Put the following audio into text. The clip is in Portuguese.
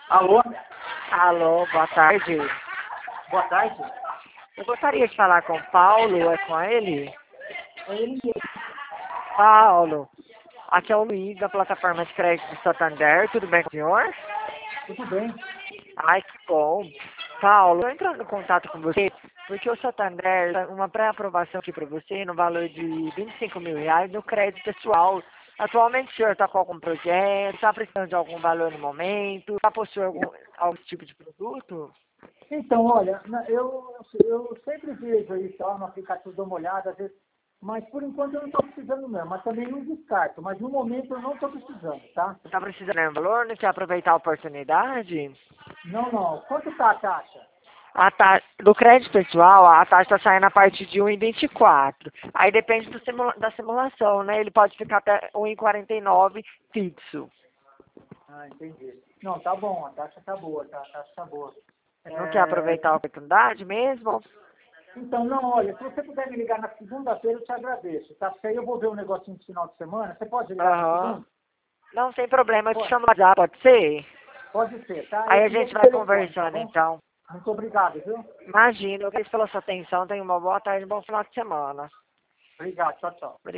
Alô? Alô, boa tarde. Boa tarde. Eu gostaria de falar com o Paulo, é com ele? É ele mesmo. Paulo, aqui é o Luiz da plataforma de crédito do Santander, tudo bem com o senhor? Tudo bem? Ai, que bom. Paulo, eu entrando em contato com você, porque o Santander dá uma pré-aprovação aqui para você no valor de R$ 25.000 no crédito pessoal. Atualmente o senhor está com algum projeto, está precisando de algum valor no momento, está possuindo algum tipo de produto? Então, olha, eu sempre vejo aí só no aplicativo, dou uma olhada, às vezes, mas por enquanto eu não estou precisando mesmo, mas também não descarto, mas no momento eu não estou precisando, tá? Está precisando de um valor, não quer aproveitar a oportunidade? Não, não. Quanto está a taxa? Do crédito pessoal, a taxa está saindo a partir de 1,24. Aí depende da simulação, né? Ele pode ficar até 1,49 fixo. Ah, entendi. Não, tá bom, a taxa tá boa, tá? A taxa tá boa. Não quer aproveitar a oportunidade mesmo? Então, não, olha, se você puder me ligar na segunda-feira, eu te agradeço, tá? Porque aí eu vou ver um negocinho de final de semana. Você pode ligar na Aham. segunda? Não, sem problema, eu te Pode, chamo no WhatsApp, pode ser? pode ser, tá? Aí a E gente esse vai telefone, tá conversando bom? então. Muito obrigado, viu? Imagina, eu agradeço pela sua atenção, tenha uma boa tarde e um bom final de semana. Obrigado, tchau, tchau.